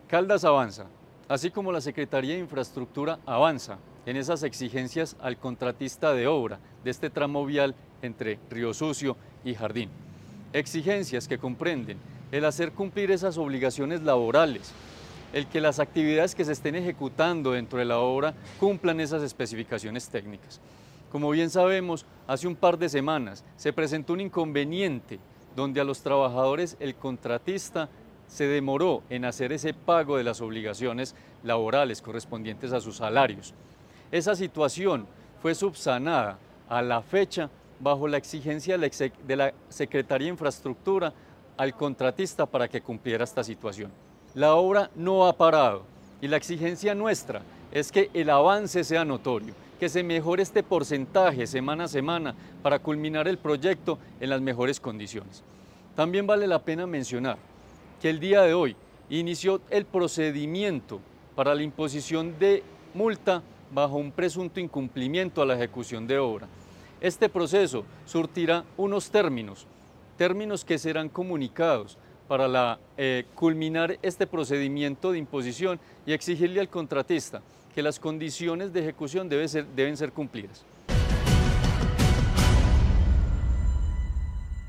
Caldas avanza, así como la Secretaría de Infraestructura avanza en esas exigencias al contratista de obra de este tramo vial entre Río Sucio y Jardín. Exigencias que comprenden el hacer cumplir esas obligaciones laborales, el que las actividades que se estén ejecutando dentro de la obra cumplan esas especificaciones técnicas. Como bien sabemos, hace un par de semanas se presentó un inconveniente donde a los trabajadores el contratista se demoró en hacer ese pago de las obligaciones laborales correspondientes a sus salarios. Esa situación fue subsanada a la fecha bajo la exigencia de la Secretaría de Infraestructura al contratista para que cumpliera esta situación. La obra no ha parado y la exigencia nuestra es que el avance sea notorio, que se mejore este porcentaje semana a semana para culminar el proyecto en las mejores condiciones. También vale la pena mencionar que el día de hoy inició el procedimiento para la imposición de multa bajo un presunto incumplimiento a la ejecución de obra. Este proceso surtirá unos términos que serán comunicados para culminar este procedimiento de imposición y exigirle al contratista que las condiciones de ejecución deben ser cumplidas.